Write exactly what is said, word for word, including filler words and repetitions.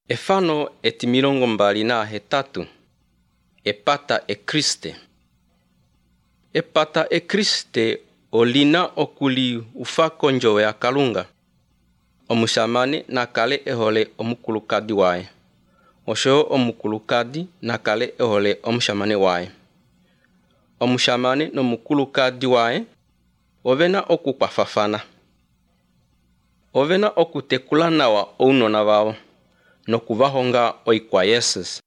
Efano eti milongo mbali na hetatu. Epata e Kriste. Epata e Kriste olina okuli ufako njowe akalunga. Omushamane nakale ehole omukulukadi wae. Osho omukulukadi nakale ehole omushamane wae. Omushamane no mukulukadi wae ovena okukwafafana. Ovena okutekula nawa ounona wao nokuvahonga oikwa Yesus.